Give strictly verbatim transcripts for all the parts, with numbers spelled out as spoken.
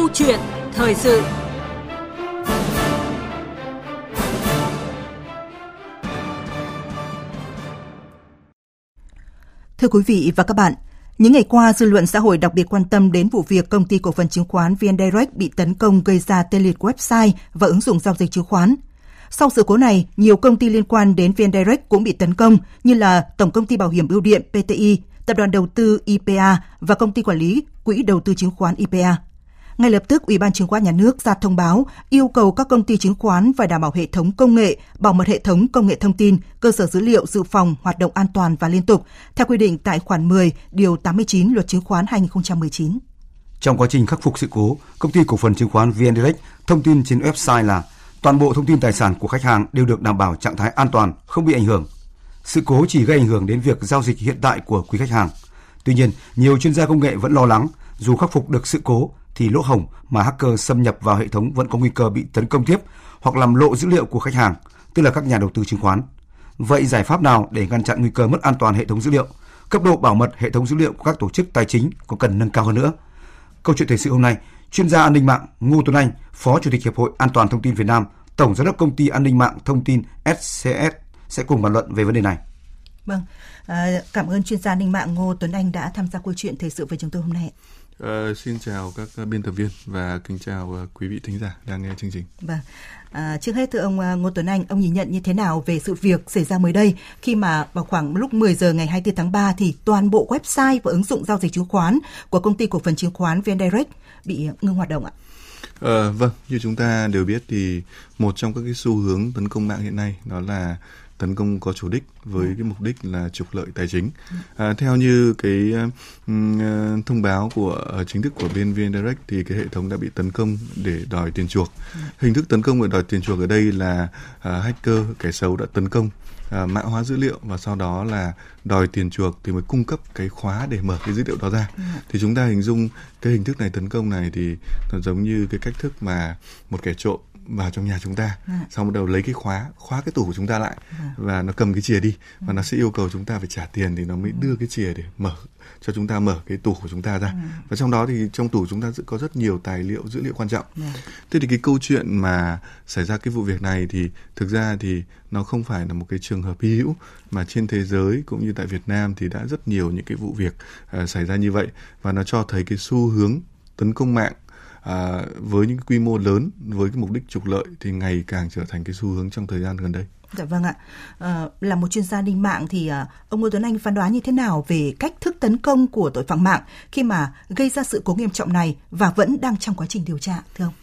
Câu chuyện thời sự. Thưa quý vị và các bạn, những ngày qua, dư luận xã hội đặc biệt quan tâm đến vụ việc công ty cổ phần chứng khoán vê en Direct bị tấn công gây ra tê liệt website và ứng dụng giao dịch chứng khoán. Sau sự cố này, nhiều công ty liên quan đến vê en Direct cũng bị tấn công như là Tổng công ty Bảo hiểm Bưu điện pê tê i, Tập đoàn Đầu tư i pê a và Công ty Quản lý Quỹ Đầu tư Chứng khoán i pê a. Ngay lập tức, Ủy ban Chứng khoán Nhà nước ra thông báo yêu cầu các công ty chứng khoán phải đảm bảo hệ thống công nghệ, bảo mật hệ thống công nghệ thông tin, cơ sở dữ liệu dự phòng hoạt động an toàn và liên tục, theo quy định tại khoản mười, điều tám mươi chín Luật Chứng khoán hai không một chín. Trong quá trình khắc phục sự cố, công ty cổ phần chứng khoán vê en Direct thông tin trên website là toàn bộ thông tin tài sản của khách hàng đều được đảm bảo trạng thái an toàn, không bị ảnh hưởng. Sự cố chỉ gây ảnh hưởng đến việc giao dịch hiện tại của quý khách hàng. Tuy nhiên, nhiều chuyên gia công nghệ vẫn lo lắng, dù khắc phục được sự cố thì lỗ hổng mà hacker xâm nhập vào hệ thống vẫn có nguy cơ bị tấn công tiếp hoặc làm lộ dữ liệu của khách hàng, tức là các nhà đầu tư chứng khoán. Vậy giải pháp nào để ngăn chặn nguy cơ mất an toàn hệ thống dữ liệu? Cấp độ bảo mật hệ thống dữ liệu của các tổ chức tài chính có cần nâng cao hơn nữa? Câu chuyện thời sự hôm nay, chuyên gia an ninh mạng Ngô Tuấn Anh, Phó Chủ tịch Hiệp hội An toàn thông tin Việt Nam, Tổng giám đốc công ty an ninh mạng thông tin ét xê ét sẽ cùng bàn luận về vấn đề này. Vâng, à, cảm ơn chuyên gia an ninh mạng Ngô Tuấn Anh đã tham gia câu chuyện thời sự với chúng tôi hôm nay. À, xin chào các biên tập viên và kính chào quý vị thính giả đang nghe chương trình. Vâng, à, trước hết thưa ông Ngô Tuấn Anh, ông nhìn nhận như thế nào về sự việc xảy ra mới đây khi mà vào khoảng lúc mười giờ ngày hai mươi tư tháng ba thì toàn bộ website và ứng dụng giao dịch chứng khoán của công ty cổ phần chứng khoán vê en Direct bị ngưng hoạt động ạ? À, vâng, như chúng ta đều biết thì một trong các cái xu hướng tấn công mạng hiện nay đó là tấn công có chủ đích với cái mục đích là trục lợi tài chính. À, theo như cái um, thông báo của uh, chính thức của bên vê en Direct thì cái hệ thống đã bị tấn công để đòi tiền chuộc. Hình thức tấn công để đòi tiền chuộc ở đây là uh, hacker, kẻ xấu đã tấn công uh, mã hóa dữ liệu và sau đó là đòi tiền chuộc thì mới cung cấp cái khóa để mở cái dữ liệu đó ra. Thì chúng ta hình dung cái hình thức này tấn công này thì nó giống như cái cách thức mà một kẻ trộm vào trong nhà chúng ta, à. xong bắt đầu lấy cái khóa, khóa cái tủ của chúng ta lại, à. và nó cầm cái chìa đi, và nó sẽ yêu cầu chúng ta phải trả tiền thì nó mới đưa cái chìa để mở cho chúng ta mở cái tủ của chúng ta ra. À. Và trong đó thì trong tủ chúng ta có rất nhiều tài liệu, dữ liệu quan trọng. À. Thế thì cái câu chuyện mà xảy ra cái vụ việc này thì thực ra thì nó không phải là một cái trường hợp hy hữu, mà trên thế giới cũng như tại Việt Nam thì đã rất nhiều những cái vụ việc uh, xảy ra như vậy, và nó cho thấy cái xu hướng tấn công mạng À, với những quy mô lớn với cái mục đích trục lợi thì ngày càng trở thành cái xu hướng trong thời gian gần đây. Dạ vâng ạ. À, là một chuyên gia an ninh mạng thì à, ông Ngô Tuấn Anh phán đoán như thế nào về cách thức tấn công của tội phạm mạng khi mà gây ra sự cố nghiêm trọng này và vẫn đang trong quá trình điều tra, thưa ông?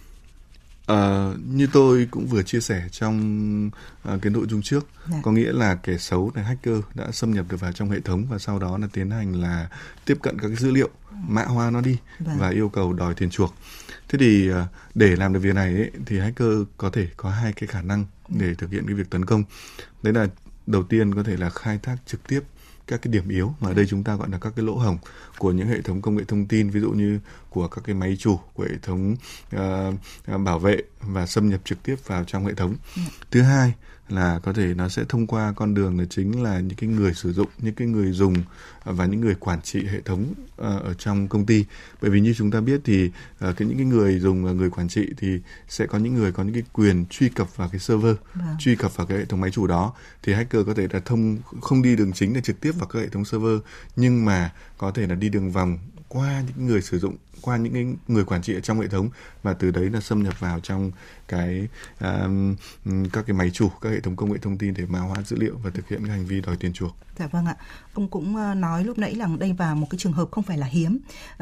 À, như tôi cũng vừa chia sẻ trong uh, cái nội dung trước, dạ. có nghĩa là kẻ xấu là hacker đã xâm nhập được vào trong hệ thống và sau đó là tiến hành là tiếp cận các cái dữ liệu, mã hóa nó đi, vâng. và yêu cầu đòi tiền chuộc. Thế thì uh, để làm được việc này ấy, thì hacker có thể có hai cái khả năng để thực hiện cái việc tấn công. Đấy là đầu tiên có thể là khai thác trực tiếp các cái điểm yếu mà ở đây chúng ta gọi là các cái lỗ hổng của những hệ thống công nghệ thông tin, ví dụ như của các cái máy chủ, của hệ thống uh, bảo vệ và xâm nhập trực tiếp vào trong hệ thống. Ừ. Thứ hai là có thể nó sẽ thông qua con đường là chính là những cái người sử dụng, những cái người dùng và những người quản trị hệ thống uh, ở trong công ty. Bởi vì như chúng ta biết thì uh, cái những cái người dùng và người quản trị thì sẽ có những người có những cái quyền truy cập vào cái server, wow. truy cập vào cái hệ thống máy chủ đó. Thì hacker có thể là thông không đi đường chính để trực tiếp vào các hệ thống server, nhưng mà có thể là đi đường vòng qua những người sử dụng, qua những cái người quản trị ở trong hệ thống, và từ đấy là xâm nhập vào trong cái uh, các cái máy chủ, các hệ thống công nghệ thông tin để mã hóa dữ liệu và thực hiện cái hành vi đòi tiền chuộc. Dạ vâng ạ. Ông cũng nói lúc nãy là đây là một cái trường hợp không phải là hiếm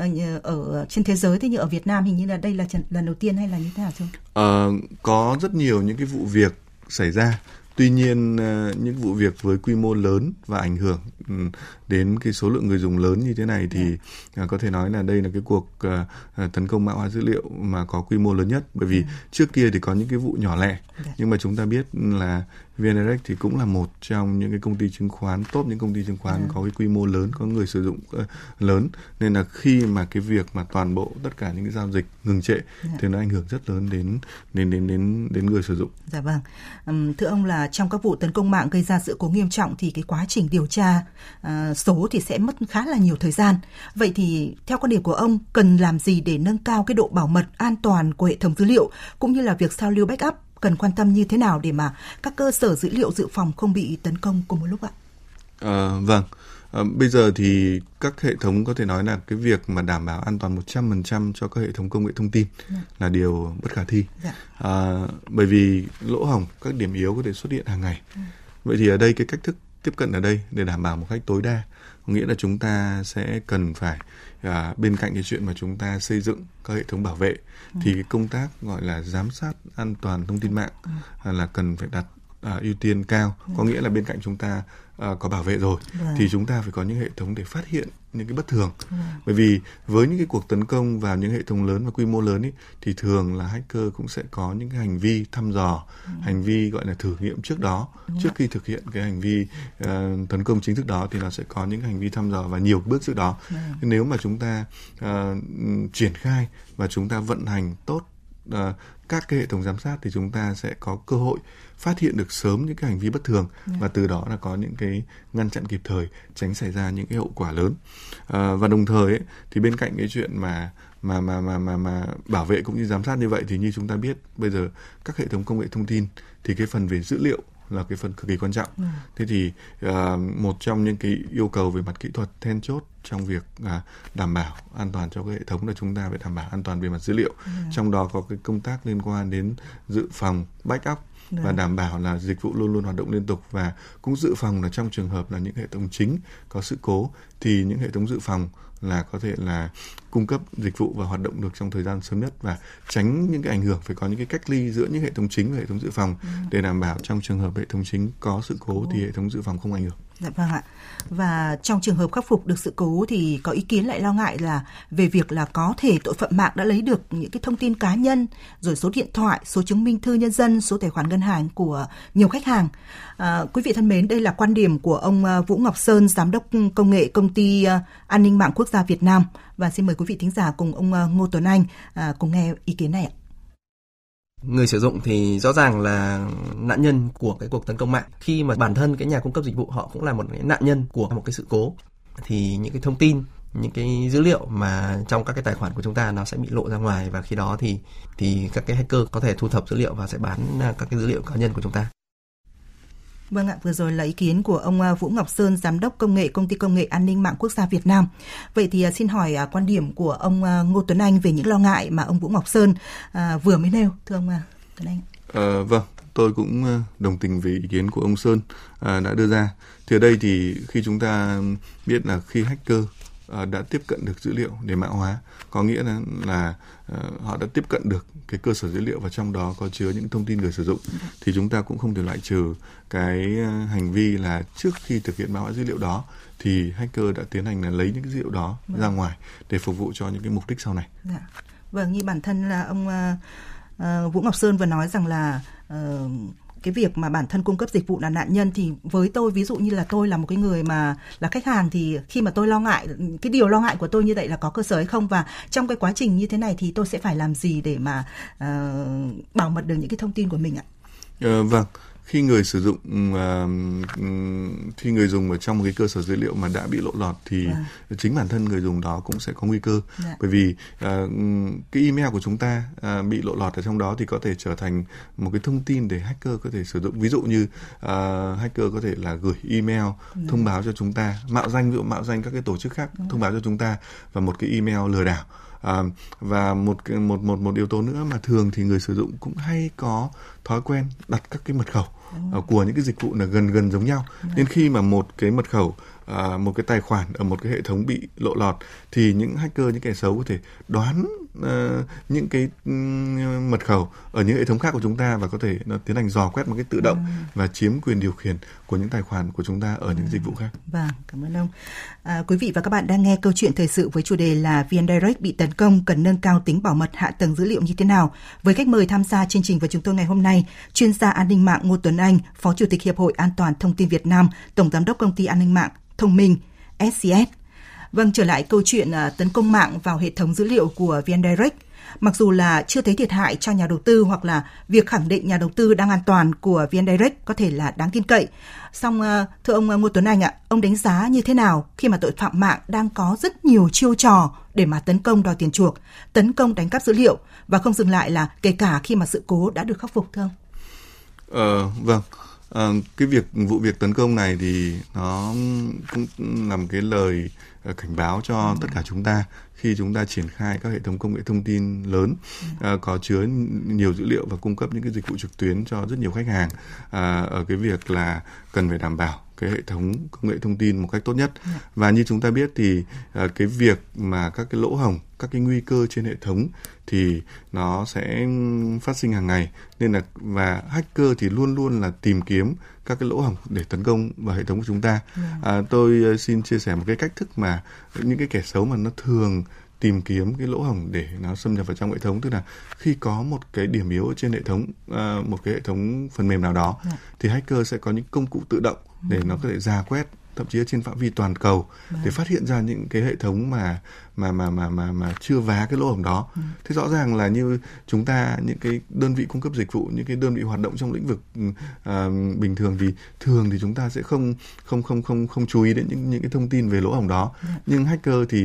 ở trên thế giới, thế nhưng ở Việt Nam hình như là đây là lần đầu tiên hay là như thế nào chưa? Uh, có rất nhiều những cái vụ việc xảy ra. Tuy nhiên những vụ việc với quy mô lớn và ảnh hưởng đến cái số lượng người dùng lớn như thế này thì yeah. có thể nói là đây là cái cuộc uh, tấn công mã hóa dữ liệu mà có quy mô lớn nhất. Bởi vì yeah. trước kia thì có những cái vụ nhỏ lẻ, yeah. nhưng mà chúng ta biết là vê en Direct thì cũng là một trong những cái công ty chứng khoán, top những công ty chứng khoán yeah. có cái quy mô lớn, có người sử dụng uh, lớn. Nên là khi mà cái việc mà toàn bộ tất cả những cái giao dịch ngừng trệ yeah. thì nó ảnh hưởng rất lớn đến đến đến đến đến người sử dụng. Dạ vâng. Um, thưa ông là trong các vụ tấn công mạng gây ra sự cố nghiêm trọng thì cái quá trình điều tra uh, số thì sẽ mất khá là nhiều thời gian. Vậy thì theo quan điểm của ông, cần làm gì để nâng cao cái độ bảo mật an toàn của hệ thống dữ liệu, cũng như là việc sao lưu backup cần quan tâm như thế nào để mà các cơ sở dữ liệu dự phòng không bị tấn công cùng một lúc ạ? À, vâng. À, bây giờ thì các hệ thống có thể nói là cái việc mà đảm bảo an toàn một trăm phần trăm cho các hệ thống công nghệ thông tin yeah. là điều bất khả thi. Yeah. À, bởi vì lỗ hổng, các điểm yếu có thể xuất hiện hàng ngày. Yeah. Vậy thì ở đây cái cách thức tiếp cận ở đây để đảm bảo một cách tối đa, có nghĩa là chúng ta sẽ cần phải à, bên cạnh cái chuyện mà chúng ta xây dựng các hệ thống bảo vệ, ừ. thì cái công tác gọi là giám sát an toàn thông tin mạng ừ. à, là cần phải đặt à, ưu tiên cao. Ừ. Có nghĩa là bên cạnh chúng ta à, có bảo vệ rồi, ừ. thì chúng ta phải có những hệ thống để phát hiện những cái bất thường. Ừ. Bởi vì với những cái cuộc tấn công vào những hệ thống lớn và quy mô lớn ấy, thì thường là hacker cũng sẽ có những cái hành vi thăm dò, ừ. hành vi gọi là thử nghiệm trước đó. Ừ. Trước khi thực hiện cái hành vi uh, tấn công chính thức đó thì nó sẽ có những hành vi thăm dò và nhiều bước trước đó. Ừ. Nếu mà chúng ta uh, triển khai và chúng ta vận hành tốt uh, các cái hệ thống giám sát thì chúng ta sẽ có cơ hội phát hiện được sớm những cái hành vi bất thường yeah. và từ đó là có những cái ngăn chặn kịp thời, tránh xảy ra những cái hậu quả lớn. À, và đồng thời ấy, thì bên cạnh cái chuyện mà mà mà mà mà mà bảo vệ cũng như giám sát như vậy thì như chúng ta biết bây giờ các hệ thống công nghệ thông tin thì cái phần về dữ liệu là cái phần cực kỳ quan trọng. Ừ. Thế thì uh, một trong những cái yêu cầu về mặt kỹ thuật then chốt trong việc uh, đảm bảo an toàn cho cái hệ thống là chúng ta phải đảm bảo an toàn về mặt dữ liệu. Ừ. Trong đó có cái công tác liên quan đến dự phòng, backup và ừ. đảm bảo là dịch vụ luôn luôn hoạt động liên tục, và cũng dự phòng là trong trường hợp là những hệ thống chính có sự cố thì những hệ thống dự phòng là có thể là cung cấp dịch vụ và hoạt động được trong thời gian sớm nhất, và tránh những cái ảnh hưởng, phải có những cái cách ly giữa những hệ thống chính và hệ thống dự phòng ừ. để đảm bảo trong trường hợp hệ thống chính có sự cố ừ. thì hệ thống dự phòng không ảnh hưởng. Dạ vâng ạ. Và trong trường hợp khắc phục được sự cố thì có ý kiến lại lo ngại là về việc là có thể tội phạm mạng đã lấy được những cái thông tin cá nhân, rồi số điện thoại, số chứng minh thư nhân dân, số tài khoản ngân hàng của nhiều khách hàng. À, quý vị thân mến, đây là quan điểm của ông Vũ Ngọc Sơn, giám đốc công nghệ công ty An ninh mạng quốc gia Việt Nam. Và xin mời quý vị thính giả cùng ông Ngô Tuấn Anh à, cùng nghe ý kiến này ạ. Người sử dụng thì rõ ràng là nạn nhân của cái cuộc tấn công mạng. Khi mà bản thân cái nhà cung cấp dịch vụ họ cũng là một nạn nhân của một cái sự cố, thì những cái thông tin, những cái dữ liệu mà trong các cái tài khoản của chúng ta nó sẽ bị lộ ra ngoài, và khi đó thì thì các cái hacker có thể thu thập dữ liệu và sẽ bán các cái dữ liệu cá nhân của chúng ta. Vâng ạ, vừa rồi là ý kiến của ông Vũ Ngọc Sơn, giám đốc công nghệ công ty công nghệ An ninh mạng quốc gia Việt Nam. Vậy thì xin hỏi quan điểm của ông Ngô Tuấn Anh về những lo ngại mà ông Vũ Ngọc Sơn à, vừa mới nêu, thưa ông Tuấn Anh. À, vâng, tôi cũng đồng tình với ý kiến của ông Sơn à, đã đưa ra. Thì ở đây thì khi chúng ta biết là khi hacker à, đã tiếp cận được dữ liệu để mã hóa, có nghĩa là, là à, họ đã tiếp cận được cái cơ sở dữ liệu và trong đó có chứa những thông tin người sử dụng, thì chúng ta cũng không thể loại trừ cái hành vi là trước khi thực hiện mã hóa dữ liệu đó thì hacker đã tiến hành là lấy những cái dữ liệu đó vâng. ra ngoài để phục vụ cho những cái mục đích sau này. Dạ. Vâng, như bản thân là ông uh, Vũ Ngọc Sơn vừa nói rằng là uh, cái việc mà bản thân cung cấp dịch vụ là nạn nhân, thì với tôi, ví dụ như là tôi là một cái người mà là khách hàng, thì khi mà tôi lo ngại, cái điều lo ngại của tôi như vậy là có cơ sở hay không, và trong cái quá trình như thế này thì tôi sẽ phải làm gì để mà uh, bảo mật được những cái thông tin của mình ạ? Uh, vâng. Khi người sử dụng, uh, khi người dùng ở trong một cái cơ sở dữ liệu mà đã bị lộ lọt thì à. chính bản thân người dùng đó cũng sẽ có nguy cơ. Dạ. Bởi vì uh, cái email của chúng ta uh, bị lộ lọt ở trong đó thì có thể trở thành một cái thông tin để hacker có thể sử dụng. Ví dụ như uh, hacker có thể là gửi email dạ. thông báo cho chúng ta, mạo danh, ví dụ mạo danh các cái tổ chức khác dạ. thông báo cho chúng ta và một cái email lừa đảo. À, và một một một một yếu tố nữa mà thường thì người sử dụng cũng hay có thói quen đặt các cái mật khẩu uh, của những cái dịch vụ là gần gần giống nhau. Đúng. Nên khi mà một cái mật khẩu, uh, một cái tài khoản ở một cái hệ thống bị lộ lọt thì những hacker, những kẻ xấu có thể đoán uh, những cái um, mật khẩu ở những hệ thống khác của chúng ta và có thể nó tiến hành dò quét một cái tự động ừ. và chiếm quyền điều khiển của những tài khoản của chúng ta ở ừ. những dịch vụ khác. Vâng, cảm ơn ông. À, quý vị và các bạn đang nghe câu chuyện thời sự với chủ đề là vê en Direct bị tấn công, cần nâng cao tính bảo mật hạ tầng dữ liệu như thế nào. Với khách mời tham gia chương trình của chúng tôi ngày hôm nay, chuyên gia an ninh mạng Ngô Tuấn Anh, Phó Chủ tịch Hiệp hội An toàn Thông tin Việt Nam, Tổng Giám đốc Công ty An ninh mạng Thông minh ét xê ét. Vâng, trở lại câu chuyện uh, tấn công mạng vào hệ thống dữ liệu của vê en Direct. Mặc dù là chưa thấy thiệt hại cho nhà đầu tư hoặc là việc khẳng định nhà đầu tư đang an toàn của vê en Direct có thể là đáng tin cậy. Song thưa ông Ngô Tuấn Anh ạ, ông đánh giá như thế nào khi mà tội phạm mạng đang có rất nhiều chiêu trò để mà tấn công đòi tiền chuộc, tấn công đánh cắp dữ liệu và không dừng lại là kể cả khi mà sự cố đã được khắc phục thưa ông? Ờ, vâng. À, cái việc vụ việc tấn công này thì nó cũng là một cái lời cảnh báo cho tất cả chúng ta khi chúng ta triển khai các hệ thống công nghệ thông tin lớn à, có chứa nhiều dữ liệu và cung cấp những cái dịch vụ trực tuyến cho rất nhiều khách hàng à, ở cái việc là cần phải đảm bảo cái hệ thống công nghệ thông tin một cách tốt nhất. Và như chúng ta biết thì à, cái việc mà các cái lỗ hổng, các cái nguy cơ trên hệ thống thì nó sẽ phát sinh hàng ngày, nên là và hacker thì luôn luôn là tìm kiếm các cái lỗ hổng để tấn công vào hệ thống của chúng ta. À, tôi xin chia sẻ một cái cách thức mà những cái kẻ xấu mà nó thường tìm kiếm cái lỗ hổng để nó xâm nhập vào trong hệ thống, tức là khi có một cái điểm yếu ở trên hệ thống, à, một cái hệ thống phần mềm nào đó, yeah. thì hacker sẽ có những công cụ tự động để nó có thể rà quét, thậm chí trên phạm vi toàn cầu để phát hiện ra những cái hệ thống mà mà mà mà mà mà chưa vá cái lỗ hổng đó. Ừ. Thế rõ ràng là như chúng ta, những cái đơn vị cung cấp dịch vụ, những cái đơn vị hoạt động trong lĩnh vực uh, bình thường thì thường thì chúng ta sẽ không không không không không chú ý đến những những cái thông tin về lỗ hổng đó. Ừ. Nhưng hacker thì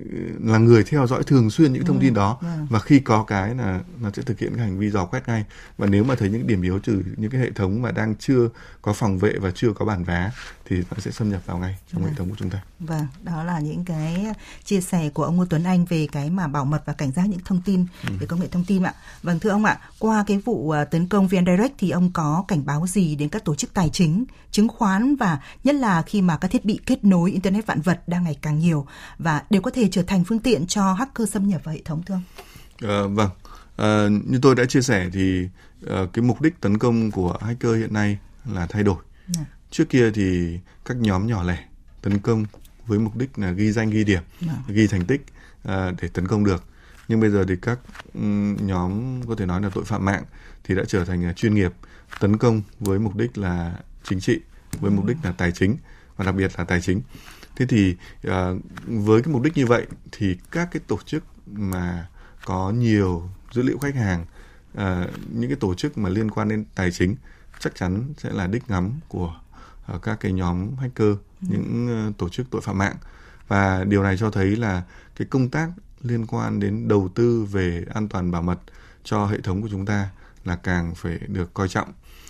là người theo dõi thường xuyên những thông tin đó, ừ. và khi có cái là nó sẽ thực hiện cái hành vi dò quét ngay. Và nếu mà thấy những điểm yếu từ những cái hệ thống mà đang chưa có phòng vệ và chưa có bản vá thì nó sẽ xâm nhập vào ngay trong ừ. hệ thống của chúng ta. Vâng, đó là những cái chia sẻ của ông Ngô Tuấn Anh về cái mà bảo mật và cảnh giác những thông tin ừ. về công nghệ thông tin ạ. Vâng, thưa ông ạ, qua cái vụ tấn công vê en Direct thì ông có cảnh báo gì đến các tổ chức tài chính, chứng khoán và nhất là khi mà các thiết bị kết nối Internet vạn vật đang ngày càng nhiều và đều có thể trở thành phương tiện cho hacker xâm nhập vào hệ thống thưa ông? À, vâng, à, như tôi đã chia sẻ thì à, cái mục đích tấn công của hacker hiện nay là thay đổi. À. Trước kia thì các nhóm nhỏ lẻ tấn công với mục đích là ghi danh, ghi điểm, à. ghi thành tích à, để tấn công được. Nhưng bây giờ thì các um, nhóm có thể nói là tội phạm mạng thì đã trở thành uh, chuyên nghiệp, tấn công với mục đích là chính trị, với mục đích là tài chính và đặc biệt là tài chính. Thế thì uh, với cái mục đích như vậy thì các cái tổ chức mà có nhiều dữ liệu khách hàng, uh, những cái tổ chức mà liên quan đến tài chính chắc chắn sẽ là đích ngắm của uh, các cái nhóm hacker, ừ. những uh, tổ chức tội phạm mạng. Và điều này cho thấy là cái công tác liên quan đến đầu tư về an toàn bảo mật cho hệ thống của chúng ta là càng phải được coi trọng.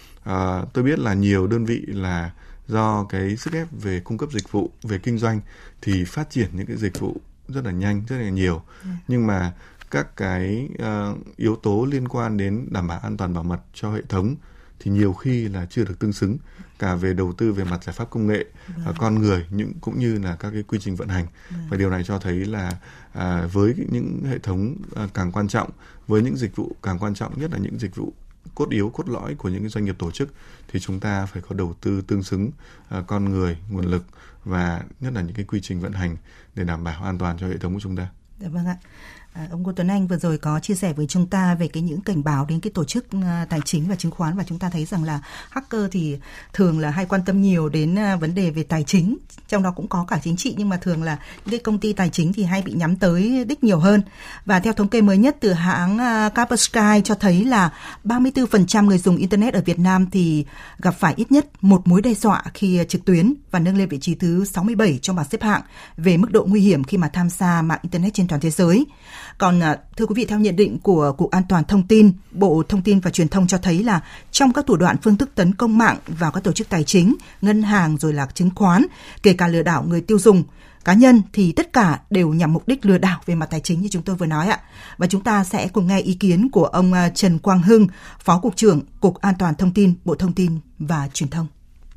À, tôi biết là nhiều đơn vị là do cái sức ép về cung cấp dịch vụ, về kinh doanh thì phát triển những cái dịch vụ rất là nhanh, rất là nhiều. Ừ. Nhưng mà các cái uh, yếu tố liên quan đến đảm bảo an toàn bảo mật cho hệ thống thì nhiều khi là chưa được tương xứng, cả về đầu tư về mặt giải pháp công nghệ, vâng. uh, con người, những cũng như là các cái quy trình vận hành. Vâng. Và điều này cho thấy là uh, với những hệ thống uh, càng quan trọng, với những dịch vụ càng quan trọng, nhất là những dịch vụ cốt yếu, cốt lõi của những cái doanh nghiệp tổ chức thì chúng ta phải có đầu tư tương xứng uh, con người, nguồn lực và nhất là những cái quy trình vận hành để đảm bảo an toàn cho hệ thống của chúng ta. Dạ vâng ạ. À, ông Ngô Tuấn Anh vừa rồi có chia sẻ với chúng ta về cái những cảnh báo đến cái tổ chức uh, tài chính và chứng khoán, và chúng ta thấy rằng là hacker thì thường là hay quan tâm nhiều đến uh, vấn đề về tài chính, trong đó cũng có cả chính trị, nhưng mà thường là những cái công ty tài chính thì hay bị nhắm tới đích nhiều hơn. Và theo thống kê mới nhất từ hãng uh, Kaspersky cho thấy là ba mươi tư phần trăm người dùng Internet ở Việt Nam thì gặp phải ít nhất một mối đe dọa khi uh, trực tuyến và nâng lên vị trí thứ sáu mươi bảy trong bảng xếp hạng về mức độ nguy hiểm khi mà tham gia mạng Internet trên toàn thế giới. Còn thưa quý vị, theo nhận định của Cục An toàn Thông tin, Bộ Thông tin và Truyền thông cho thấy là trong các thủ đoạn phương thức tấn công mạng vào các tổ chức tài chính, ngân hàng rồi là chứng khoán, kể cả lừa đảo người tiêu dùng, cá nhân thì tất cả đều nhằm mục đích lừa đảo về mặt tài chính như chúng tôi vừa nói ạ. Và chúng ta sẽ cùng nghe ý kiến của ông Trần Quang Hưng, Phó Cục trưởng Cục An toàn Thông tin, Bộ Thông tin và Truyền thông.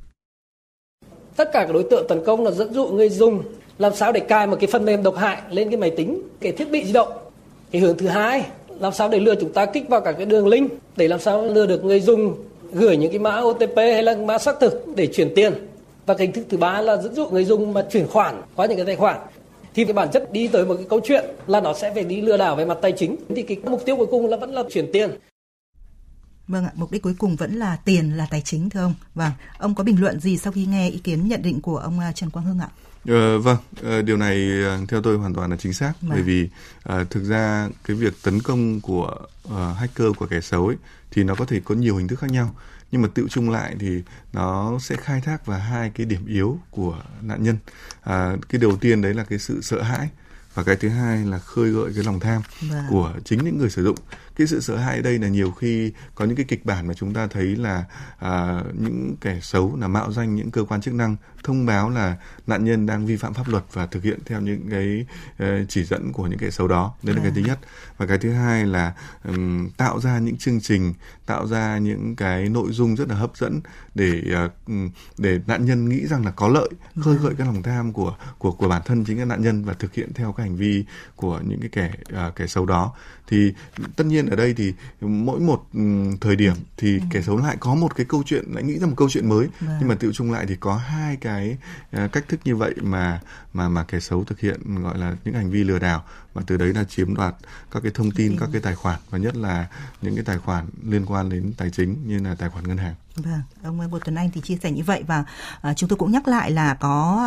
Tất cả các đối tượng tấn công là dẫn dụ người dùng làm sao để cài một cái phần mềm độc hại lên cái máy tính, cái thiết bị di động. Cái hướng thứ hai, làm sao để lừa chúng ta kích vào các cái đường link, để làm sao lừa được người dùng gửi những cái mã ô tê pê hay là mã xác thực để chuyển tiền. Và cái thứ, thứ ba là dẫn dụ người dùng mà chuyển khoản qua những cái tài khoản. Thì cái bản chất đi tới một cái câu chuyện là nó sẽ phải đi lừa đảo về mặt tài chính. Thì cái mục tiêu cuối cùng là vẫn là chuyển tiền. Vâng ạ, mục đích cuối cùng vẫn là tiền, là tài chính thưa ông. Vâng, ông có bình luận gì sau khi nghe ý kiến nhận định của ông Trần Quang Hưng ạ? Ờ, vâng, ờ, điều này theo tôi hoàn toàn là chính xác. Vâng. Bởi vì ờ, thực ra cái việc tấn công của uh, hacker, của kẻ xấu ấy, thì nó có thể có nhiều hình thức khác nhau. Nhưng mà tự chung lại thì nó sẽ khai thác vào hai cái điểm yếu của nạn nhân. À, cái đầu tiên đấy là cái sự sợ hãi. Và cái thứ hai là khơi gợi cái lòng tham vâng. của chính những người sử dụng. Cái sự sợ hãi ở đây là nhiều khi có những cái kịch bản mà chúng ta thấy là à, những kẻ xấu là mạo danh những cơ quan chức năng thông báo là nạn nhân đang vi phạm pháp luật và thực hiện theo những cái uh, chỉ dẫn của những kẻ xấu đó. Đấy là vâng. cái thứ nhất. Và cái thứ hai là um, tạo ra những chương trình, tạo ra những cái nội dung rất là hấp dẫn để uh, để nạn nhân nghĩ rằng là có lợi, khơi gợi cái lòng tham của của của bản thân chính cái nạn nhân và thực hiện theo cái hành vi của những cái kẻ uh, kẻ xấu đó. Thì tất nhiên ở đây thì mỗi một um, thời điểm thì ừ. kẻ xấu lại có một cái câu chuyện, lại nghĩ ra một câu chuyện mới. Vâng. Nhưng mà tự chung lại thì có hai cái uh, cách thức như vậy mà mà mà kẻ xấu thực hiện, gọi là những hành vi lừa đảo, và từ đấy là chiếm đoạt các cái thông tin, ừ. các cái tài khoản, và nhất là những cái tài khoản liên quan đến tài chính như là tài khoản ngân hàng. Vâng, ông Ngô Tuấn Anh thì chia sẻ như vậy, và uh, chúng tôi cũng nhắc lại là có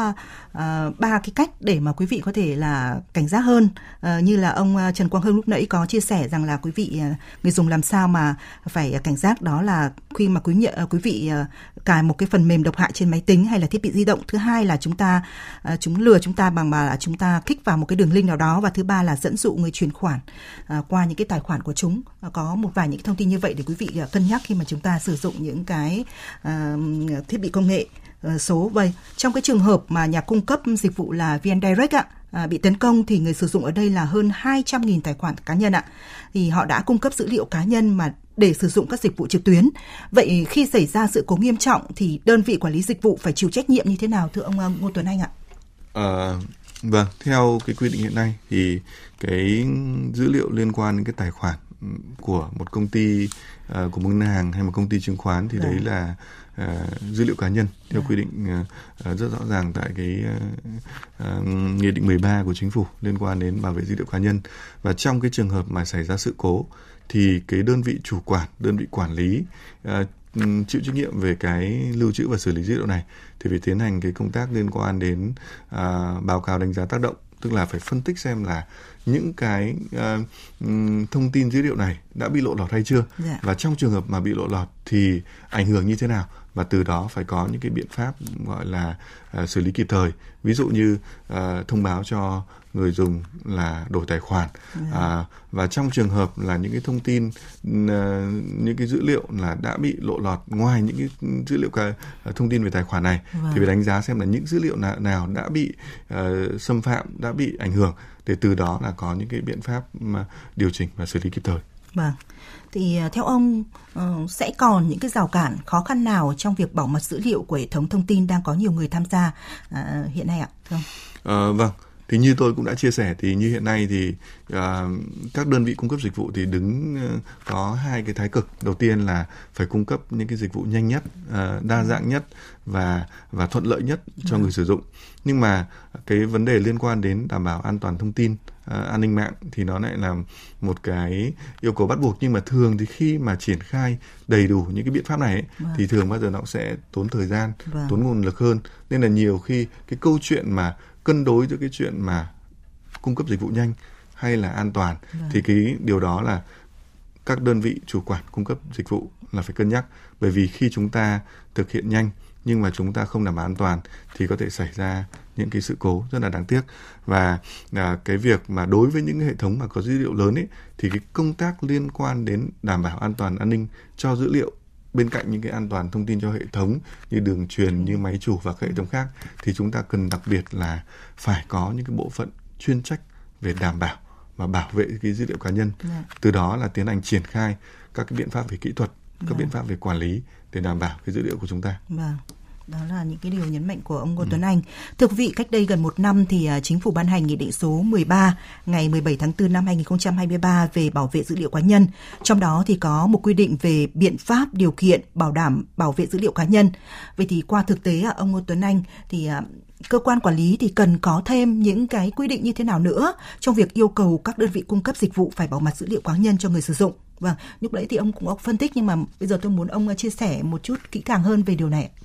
ba uh, cái cách để mà quý vị có thể là cảnh giác hơn, uh, như là ông uh, Trần Quang Hưng lúc nãy có chia sẻ rằng là quý vị uh, người dùng làm sao mà phải uh, cảnh giác, đó là khi mà quý, uh, quý vị uh, cài một cái phần mềm độc hại trên máy tính hay là thiết bị di động. Thứ hai là chúng ta uh, chúng lừa chúng ta bằng mà là chúng ta kích vào một cái đường link nào đó, và thứ ba là dẫn dụ người chuyển khoản uh, qua những cái tài khoản của chúng. Uh, có một vài những thông tin như vậy để quý vị uh, cân nhắc khi mà chúng ta sử dụng những cái cái uh, thiết bị công nghệ uh, số. Vậy trong cái trường hợp mà nhà cung cấp dịch vụ là vê en Direct ạ, uh, bị tấn công thì người sử dụng ở đây là hơn hai trăm nghìn tài khoản cá nhân ạ, thì họ đã cung cấp dữ liệu cá nhân mà để sử dụng các dịch vụ trực tuyến. Vậy khi xảy ra sự cố nghiêm trọng thì đơn vị quản lý dịch vụ phải chịu trách nhiệm như thế nào, thưa ông uh, Ngô Tuấn Anh ạ? Uh, vâng, theo cái quy định hiện nay thì cái dữ liệu liên quan đến cái tài khoản của một công ty, uh, của một ngân hàng hay một công ty chứng khoán thì đấy, đấy là uh, dữ liệu cá nhân theo quy định uh, rất rõ ràng tại cái uh, uh, nghị định mười ba của chính phủ liên quan đến bảo vệ dữ liệu cá nhân. Và trong cái trường hợp mà xảy ra sự cố thì cái đơn vị chủ quản, đơn vị quản lý uh, chịu trách nhiệm về cái lưu trữ và xử lý dữ liệu này thì phải tiến hành cái công tác liên quan đến uh, báo cáo đánh giá tác động, tức là phải phân tích xem là những cái uh, thông tin dữ liệu này đã bị lộ lọt hay chưa, dạ. và trong trường hợp mà bị lộ lọt thì ảnh hưởng như thế nào, và từ đó phải có những cái biện pháp gọi là uh, xử lý kịp thời. Ví dụ như uh, thông báo cho người dùng là đổi tài khoản, dạ. uh, và trong trường hợp là những cái thông tin, uh, những cái dữ liệu là đã bị lộ lọt, ngoài những cái dữ liệu cả, uh, thông tin về tài khoản này, vâng. thì phải đánh giá xem là những dữ liệu nào, nào đã bị uh, xâm phạm, đã bị ảnh hưởng, để từ đó là có những cái biện pháp mà điều chỉnh và xử lý kịp thời. Vâng. Thì theo ông uh, sẽ còn những cái rào cản, khó khăn nào trong việc bảo mật dữ liệu của hệ thống thông tin đang có nhiều người tham gia uh, hiện nay ạ? Thưa ông? Uh, vâng. Thì như tôi cũng đã chia sẻ thì như hiện nay thì uh, các đơn vị cung cấp dịch vụ thì đứng uh, có hai cái thái cực. Đầu tiên là phải cung cấp những cái dịch vụ nhanh nhất, uh, đa dạng nhất và và thuận lợi nhất cho ừ. người sử dụng. Nhưng mà cái vấn đề liên quan đến đảm bảo an toàn thông tin, uh, an ninh mạng thì nó lại là một cái yêu cầu bắt buộc. Nhưng mà thường thì khi mà triển khai đầy đủ những cái biện pháp này ấy, vâng. thì thường bao giờ nó cũng sẽ tốn thời gian, vâng. tốn nguồn lực hơn. Nên là nhiều khi cái câu chuyện mà cân đối giữa cái chuyện mà cung cấp dịch vụ nhanh hay là an toàn, vâng. thì cái điều đó là các đơn vị chủ quản cung cấp dịch vụ là phải cân nhắc. Bởi vì khi chúng ta thực hiện nhanh nhưng mà chúng ta không đảm bảo an toàn thì có thể xảy ra những cái sự cố rất là đáng tiếc. Và à, cái việc mà đối với những hệ thống mà có dữ liệu lớn ấy, thì cái công tác liên quan đến đảm bảo an toàn an ninh cho dữ liệu, bên cạnh những cái an toàn thông tin cho hệ thống như đường truyền, như máy chủ và các hệ thống khác, thì chúng ta cần đặc biệt là phải có những cái bộ phận chuyên trách về đảm bảo và bảo vệ cái dữ liệu cá nhân. Yeah. Từ đó là tiến hành triển khai các cái biện pháp về kỹ thuật, các yeah. biện pháp về quản lý để đảm bảo cái dữ liệu của chúng ta. Vâng. Đó là những cái điều nhấn mạnh của ông Ngô ừ. Tuấn Anh. Thưa quý vị, cách đây gần một năm thì Chính phủ ban hành Nghị định số mười ba ngày mười bảy tháng tư năm hai nghìn không trăm hai mươi ba về bảo vệ dữ liệu cá nhân. Trong đó thì có một quy định về biện pháp điều kiện bảo đảm bảo vệ dữ liệu cá nhân. Vậy thì qua thực tế, ông Ngô Tuấn Anh, thì cơ quan quản lý thì cần có thêm những cái quy định như thế nào nữa trong việc yêu cầu các đơn vị cung cấp dịch vụ phải bảo mật dữ liệu cá nhân cho người sử dụng? Vâng, lúc đấy thì ông cũng có phân tích, nhưng mà bây giờ tôi muốn ông chia sẻ một chút kỹ càng hơn về điều này.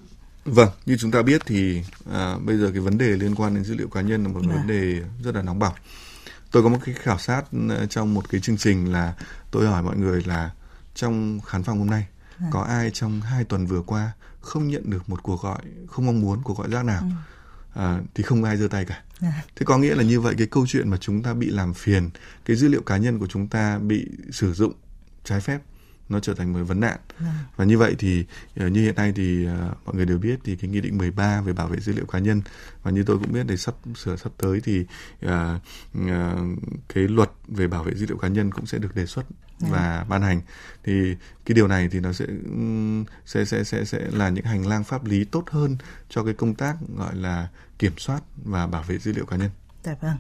Vâng, như chúng ta biết thì à, bây giờ cái vấn đề liên quan đến dữ liệu cá nhân là một à. vấn đề rất là nóng bỏng. Tôi có một cái khảo sát trong một cái chương trình là tôi hỏi mọi người là trong khán phòng hôm nay à. có ai trong hai tuần vừa qua không nhận được một cuộc gọi không mong muốn, cuộc gọi rác nào? Ừ. À, thì không ai giơ tay cả. À. Thế có nghĩa là như vậy cái câu chuyện mà chúng ta bị làm phiền, cái dữ liệu cá nhân của chúng ta bị sử dụng trái phép, nó trở thành một vấn nạn. À. Và như vậy thì như hiện nay thì uh, mọi người đều biết thì cái nghị định mười ba về bảo vệ dữ liệu cá nhân, và như tôi cũng biết để sắp sửa sắp tới thì uh, uh, cái luật về bảo vệ dữ liệu cá nhân cũng sẽ được đề xuất à. và ban hành. Thì cái điều này thì nó sẽ sẽ sẽ sẽ sẽ là những hành lang pháp lý tốt hơn cho cái công tác gọi là kiểm soát và bảo vệ dữ liệu cá nhân. Dạ vâng.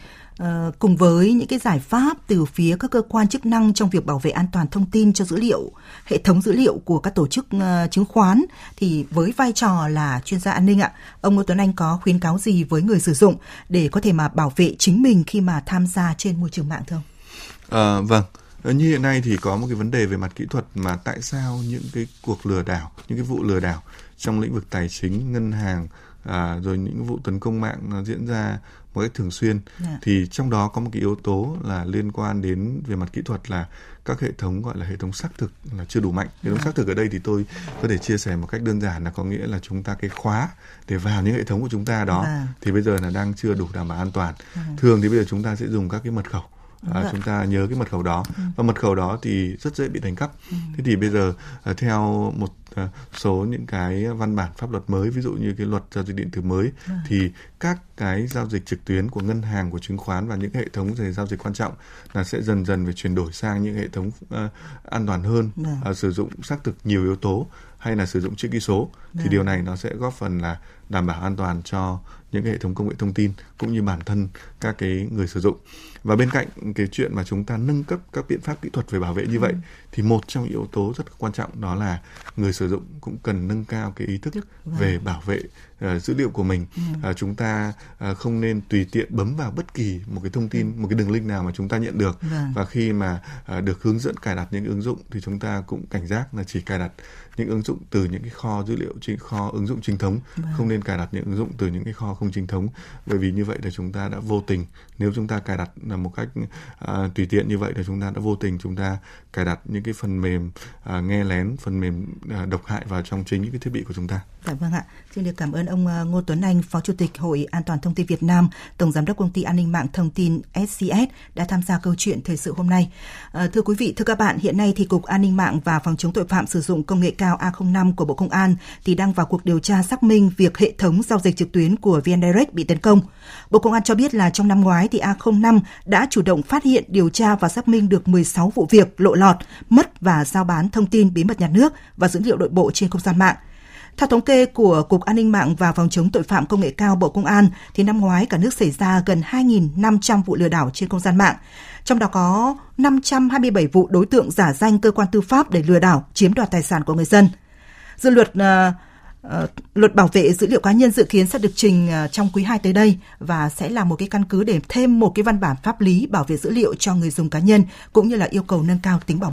Uh, cùng với những cái giải pháp từ phía các cơ quan chức năng trong việc bảo vệ an toàn thông tin cho dữ liệu, hệ thống dữ liệu của các tổ chức uh, chứng khoán, thì với vai trò là chuyên gia an ninh ạ, ông Ngô Tuấn Anh có khuyến cáo gì với người sử dụng để có thể mà bảo vệ chính mình khi mà tham gia trên môi trường mạng thưa ông? Uh, vâng. Như hiện nay thì có một cái vấn đề về mặt kỹ thuật mà tại sao những cái cuộc lừa đảo, những cái vụ lừa đảo trong lĩnh vực tài chính, ngân hàng, à, rồi những vụ tấn công mạng nó diễn ra một cách thường xuyên. Yeah. Thì trong đó có một cái yếu tố là liên quan đến về mặt kỹ thuật là các hệ thống gọi là hệ thống xác thực là chưa đủ mạnh. Hệ thống xác thực ở đây thì tôi có thể chia sẻ một cách đơn giản là có nghĩa là chúng ta cái khóa để vào những hệ thống của chúng ta đó yeah. thì bây giờ là đang chưa đủ đảm bảo an toàn. Yeah. Thường thì bây giờ chúng ta sẽ dùng các cái mật khẩu. À, chúng ta nhớ cái mật khẩu đó ừ. và mật khẩu đó thì rất dễ bị đánh cắp. Ừ. Thế thì bây giờ theo một số những cái văn bản pháp luật mới, ví dụ như cái luật giao dịch điện tử mới, ừ. thì các cái giao dịch trực tuyến của ngân hàng, của chứng khoán và những hệ thống về giao dịch quan trọng là sẽ dần dần phải chuyển đổi sang những hệ thống uh, an toàn hơn, ừ. uh, sử dụng xác thực nhiều yếu tố hay là sử dụng chữ ký số. Ừ. Thì điều này nó sẽ góp phần là đảm bảo an toàn cho những cái hệ thống công nghệ thông tin cũng như bản thân các cái người sử dụng. Và bên cạnh cái chuyện mà chúng ta nâng cấp các biện pháp kỹ thuật về bảo vệ như vậy, ừ. thì một trong những yếu tố rất quan trọng đó là người sử dụng cũng cần nâng cao cái ý thức vâng. về bảo vệ uh, dữ liệu của mình. Ừ. Uh, chúng ta uh, không nên tùy tiện bấm vào bất kỳ một cái thông tin, ừ. một cái đường link nào mà chúng ta nhận được. Vâng. Và khi mà uh, được hướng dẫn cài đặt những ứng dụng thì chúng ta cũng cảnh giác là chỉ cài đặt những ứng dụng từ những cái kho dữ liệu, kho ứng dụng chính thống, vâng. không nên cài đặt những ứng dụng từ những cái kho không chính thống, bởi vì như vậy là chúng ta đã vô tình, nếu chúng ta cài đặt là một cách uh, tùy tiện như vậy là chúng ta đã vô tình chúng ta cài đặt những cái phần mềm uh, nghe lén, phần mềm uh, độc hại vào trong chính những cái thiết bị của chúng ta. Dạ vâng ạ. Xin được cảm ơn ông Ngô Tuấn Anh, Phó Chủ tịch Hội An toàn thông tin Việt Nam, Tổng giám đốc Công ty An ninh mạng thông tin ét xê ét đã tham gia câu chuyện thời sự hôm nay. À, thưa quý vị, thưa các bạn, hiện nay thì Cục An ninh mạng và Phòng chống tội phạm sử dụng công nghệ cao A không năm của Bộ Công an thì đang vào cuộc điều tra xác minh việc hệ thống giao dịch trực tuyến của vê en Direct bị tấn công. Bộ Công an cho biết là trong năm ngoái thì A không năm đã chủ động phát hiện, điều tra và xác minh được mười sáu vụ việc lộ lọt, mất và giao bán thông tin bí mật nhà nước và dữ liệu nội bộ trên không gian mạng. Theo thống kê của Cục An ninh mạng và Phòng chống tội phạm công nghệ cao Bộ Công an, thì năm ngoái cả nước xảy ra gần hai nghìn năm trăm vụ lừa đảo trên không gian mạng. Trong đó có năm trăm hai mươi bảy vụ đối tượng giả danh cơ quan tư pháp để lừa đảo, chiếm đoạt tài sản của người dân. Dự luật uh, uh, luật bảo vệ dữ liệu cá nhân dự kiến sẽ được trình uh, trong quý hai tới đây và sẽ là một cái căn cứ để thêm một cái văn bản pháp lý bảo vệ dữ liệu cho người dùng cá nhân cũng như là yêu cầu nâng cao tính bảo